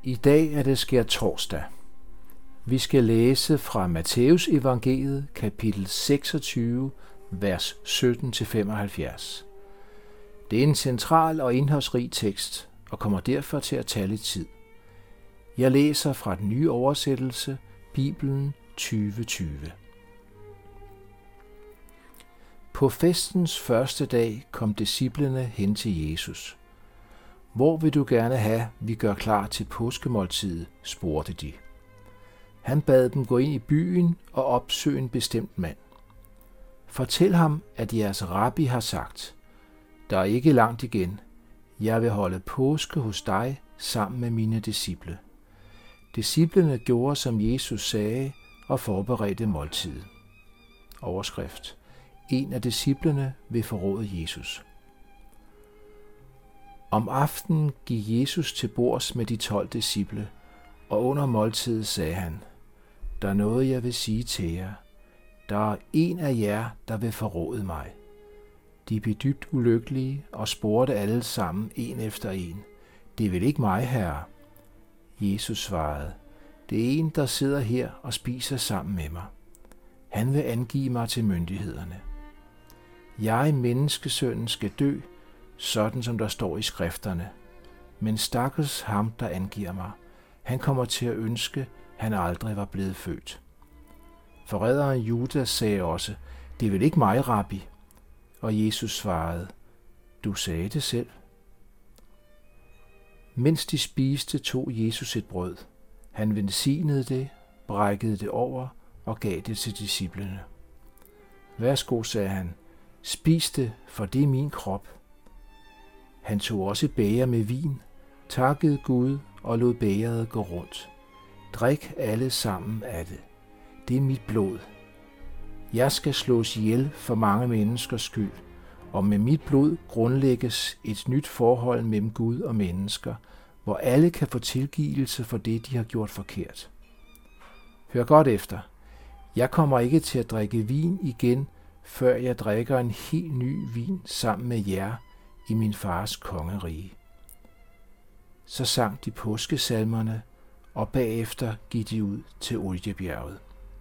I dag er det skærtorsdag. Vi skal læse fra Matteus evangeliet, kapitel 26, vers 17-75. Det er en central og indholdsrig tekst, og kommer derfor til at tage lidt tid. Jeg læser fra den nye oversættelse, Bibelen 2020. På festens første dag kom disciplene hen til Jesus. Hvor vil du gerne have, vi gør klar til påskemåltidet, spurgte de. Han bad dem gå ind i byen og opsøge en bestemt mand. Fortæl ham, at jeres rabbi har sagt, der er ikke langt igen. Jeg vil holde påske hos dig sammen med mine disciple. Disciplene gjorde, som Jesus sagde, og forberedte måltidet. Overskrift. En af disciplene vil forråde Jesus. Om aftenen gik Jesus til bords med de 12 disciple, og under måltidet sagde han, der er noget, jeg vil sige til jer. Der er en af jer, der vil forråde mig. De blev dybt ulykkelige og spurgte alle sammen en efter en. Det er vel ikke mig, herre? Jesus svarede, det er en, der sidder her og spiser sammen med mig. Han vil angive mig til myndighederne. Jeg, menneskesønnen, skal dø, sådan som der står i skrifterne. Men stakkels ham, der angiver mig. Han kommer til at ønske, han aldrig var blevet født. Forræderen Judas sagde også, det er vel ikke mig, rabbi? Og Jesus svarede, du sagde det selv. Mens de spiste, tog Jesus et brød. Han velsignede det, brækkede det over og gav det til disciplene. Værsgo, sagde han, spis det, for det er min krop. Han tog også bæger med vin, takkede Gud og lod bægeret gå rundt. Drik alle sammen af det. Det er mit blod. Jeg skal slås ihjel for mange menneskers skyld, og med mit blod grundlægges et nyt forhold mellem Gud og mennesker, hvor alle kan få tilgivelse for det, de har gjort forkert. Hør godt efter. Jeg kommer ikke til at drikke vin igen, før jeg drikker en helt ny vin sammen med jer i min fars kongerige. Så sang de påskesalmerne, og bagefter gik de ud til Oliebjerget.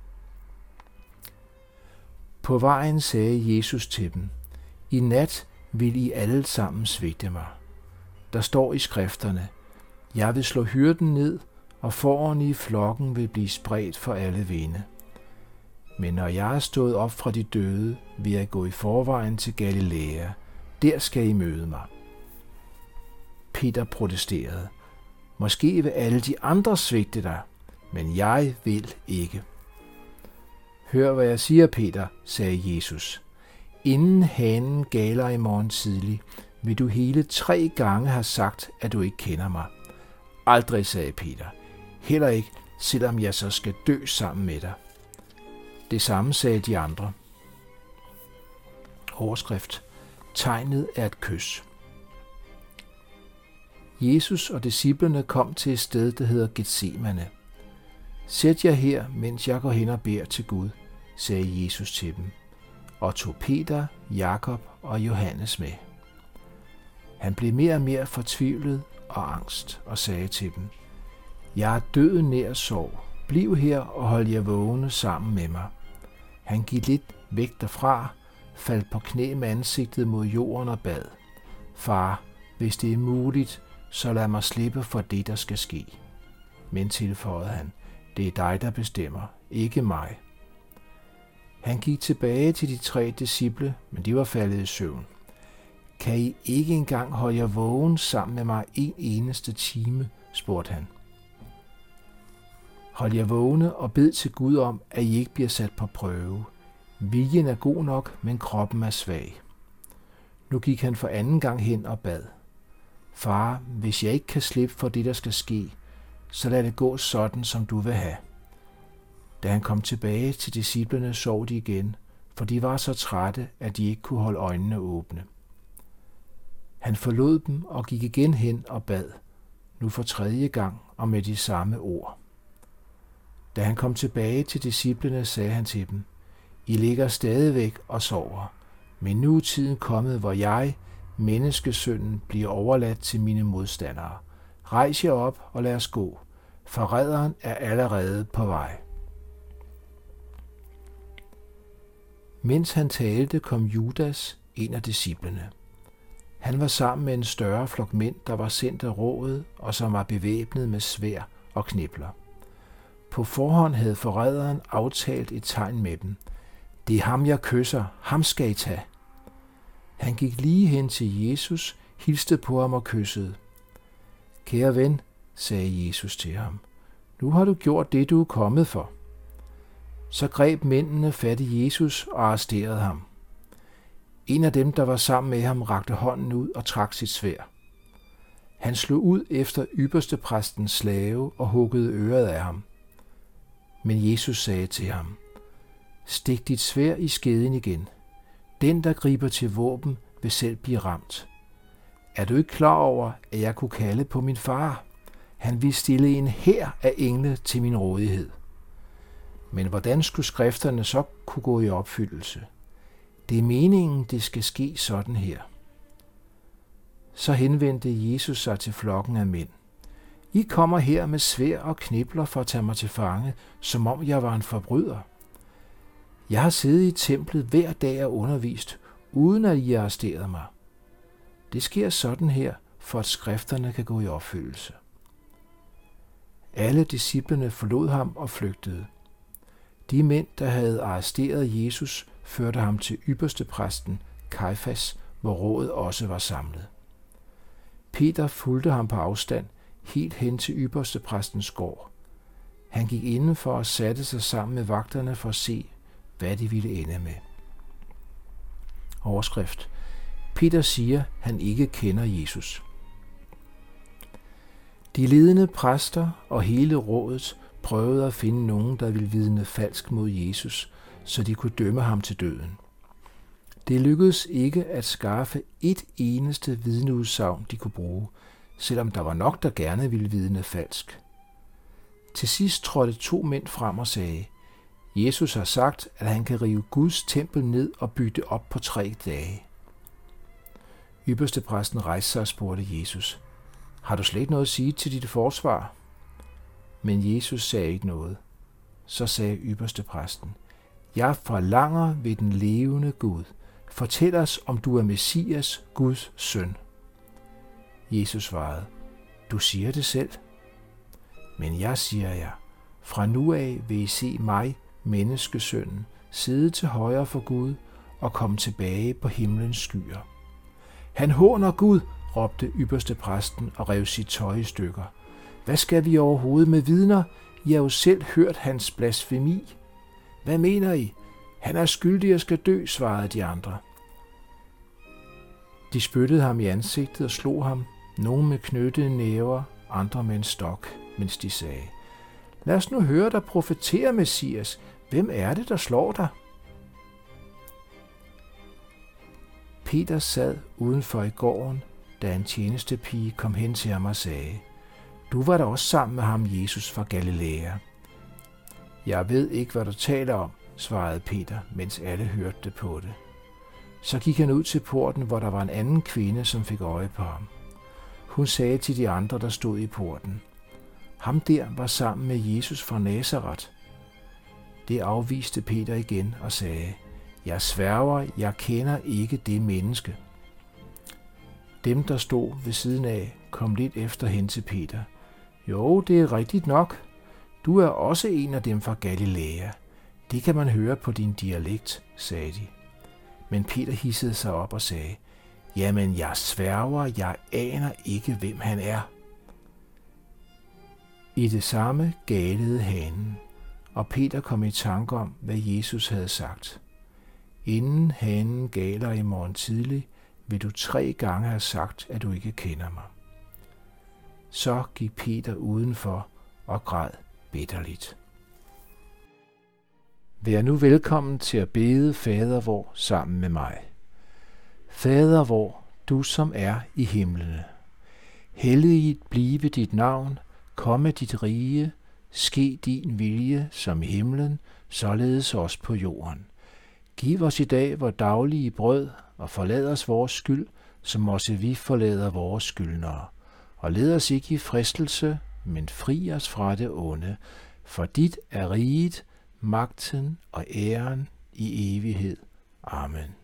På vejen sagde Jesus til dem, i nat vil I alle sammen svigte mig. Der står i skrifterne, jeg vil slå hyrden ned, og fårene i flokken vil blive spredt for alle vinde. Men når jeg er stået op fra de døde, vil jeg gå i forvejen til Galilea. Der skal I møde mig. Peter protesterede. Måske vil alle de andre svigte dig, men jeg vil ikke. Hør, hvad jeg siger, Peter, sagde Jesus. Inden hanen galer i morgen tidlig, vil du hele 3 gange have sagt, at du ikke kender mig. Aldrig, sagde Peter. Heller ikke, selvom jeg så skal dø sammen med dig. Det samme sagde de andre. Overskrift. Tegnet er et kys. Jesus og disciplene kom til et sted, der hedder Getsemane. Sæt jer her, mens jeg går hen og beder til Gud, sagde Jesus til dem, og tog Peter, Jakob og Johannes med. Han blev mere og mere fortvivlet og angst og sagde til dem, jeg er døden nær sorg. Bliv her og hold jer vågne sammen med mig. Han gik lidt væk derfra, faldt på knæ med ansigtet mod jorden og bad. Far, hvis det er muligt, så lad mig slippe for det, der skal ske. Men tilføjede han, det er dig, der bestemmer, ikke mig. Han gik tilbage til de 3 disciple, men de var faldet i søvn. Kan I ikke engang holde jer vågen sammen med mig en eneste time, spurgte han. Hold jer vågne og bed til Gud om, at I ikke bliver sat på prøve. Viljen er god nok, men kroppen er svag. Nu gik han for anden gang hen og bad. Far, hvis jeg ikke kan slippe for det, der skal ske, så lad det gå sådan, som du vil have. Da han kom tilbage til disciplene, sov de igen, for de var så trætte, at de ikke kunne holde øjnene åbne. Han forlod dem og gik igen hen og bad, nu for 3. gang og med de samme ord. Da han kom tilbage til disciplene, sagde han til dem, I ligger stadigvæk og sover, men nu er tiden kommet, hvor jeg, menneskesønnen, bliver overladt til mine modstandere. Rejs jer op og lad os gå. Forræderen er allerede på vej. Mens han talte, kom Judas, en af disciplene. Han var sammen med en større flok mænd, der var sendt af rådet, og som var bevæbnet med sværd og knipler. På forhånd havde forræderen aftalt et tegn med dem. Det er ham, jeg kysser. Ham skal I tage. Han gik lige hen til Jesus, hilste på ham og kyssede. Kære ven, sagde Jesus til ham, nu har du gjort det, du er kommet for. Så greb mændene fat i Jesus og arresterede ham. En af dem, der var sammen med ham, rakte hånden ud og trak sit sværd. Han slog ud efter ypperstepræstens slave og huggede øret af ham. Men Jesus sagde til ham, stik dit sværd i skeden igen. Den, der griber til våben, vil selv blive ramt. Er du ikke klar over, at jeg kunne kalde på min far? Han ville stille en hær af engle til min rådighed. Men hvordan skulle skrifterne så kunne gå i opfyldelse? Det er meningen, det skal ske sådan her. Så henvendte Jesus sig til flokken af mænd. I kommer her med sværd og knipler for at tage mig til fange, som om jeg var en forbryder. Jeg har siddet i templet hver dag og undervist, uden at I arresterede mig. Det sker sådan her, for at skrifterne kan gå i opfyldelse. Alle disciplene forlod ham og flygtede. De mænd, der havde arresteret Jesus, førte ham til ypperstepræsten Kajfas, hvor rådet også var samlet. Peter fulgte ham på afstand, helt hen til ypperstepræstens gård. Han gik indenfor og satte sig sammen med vagterne for at se, hvad de ville ende med. Overskrift. Peter siger, han ikke kender Jesus. De ledende præster og hele rådet prøvede at finde nogen, der ville vidne falsk mod Jesus, så de kunne dømme ham til døden. Det lykkedes ikke at skaffe et eneste vidneudsagn, de kunne bruge, selvom der var nok, der gerne ville vidne falsk. Til sidst trådte 2 mænd frem og sagde, Jesus har sagt, at han kan rive Guds tempel ned og bygge det op på 3 dage. Ypperstepræsten rejste sig og spurgte Jesus, har du slet ikke noget at sige til dit forsvar? Men Jesus sagde ikke noget. Så sagde ypperstepræsten, jeg forlanger ved den levende Gud. Fortæl os, om du er Messias, Guds søn. Jesus svarede, du siger det selv. Men jeg siger jer, fra nu af vil I se mig, menneskesønnen, sidde til højre for Gud og komme tilbage på himlens skyer. Han håner Gud, råbte ypperstepræsten og rev sit tøj i stykker. Hvad skal vi overhovedet med vidner? I har jo selv hørt hans blasfemi. Hvad mener I? Han er skyldig og skal dø, svarede de andre. De spyttede ham i ansigtet og slog ham, nogle med knyttede næver, andre med en stok, mens de sagde, lad os nu høre dig profetere, Messias. Hvem er det, der slår dig? Peter sad udenfor i gården, da en tjenestepige kom hen til ham og sagde, du var da også sammen med ham, Jesus fra Galilea. Jeg ved ikke, hvad du taler om, svarede Peter, mens alle hørte det på det. Så gik han ud til porten, hvor der var en anden kvinde, som fik øje på ham. Hun sagde til de andre, der stod i porten, ham der var sammen med Jesus fra Nazaret. Det afviste Peter igen og sagde, jeg sværger, jeg kender ikke det menneske. Dem, der stod ved siden af, kom lidt efter hen til Peter. Jo, det er rigtigt nok. Du er også en af dem fra Galilea. Det kan man høre på din dialekt, sagde de. Men Peter hissede sig op og sagde, jamen jeg sværger, jeg aner ikke, hvem han er. I det samme galede hanen, og Peter kom i tanke om, hvad Jesus havde sagt. Inden hanen galer i morgen tidlig, vil du 3 gange have sagt, at du ikke kender mig. Så gik Peter udenfor og græd bitterligt. Vær nu velkommen til at bede Fader vor sammen med mig. Fader vor, du som er i himlene. Helliget blive dit navn, komme dit rige, ske din vilje som i himlen, således også på jorden. Giv os i dag vor daglige brød, og forlad os vores skyld, som også vi forlader vores skyldnere. og led os ikke i fristelse, men fri os fra det onde. For dit er riget, magten og æren i evighed. Amen.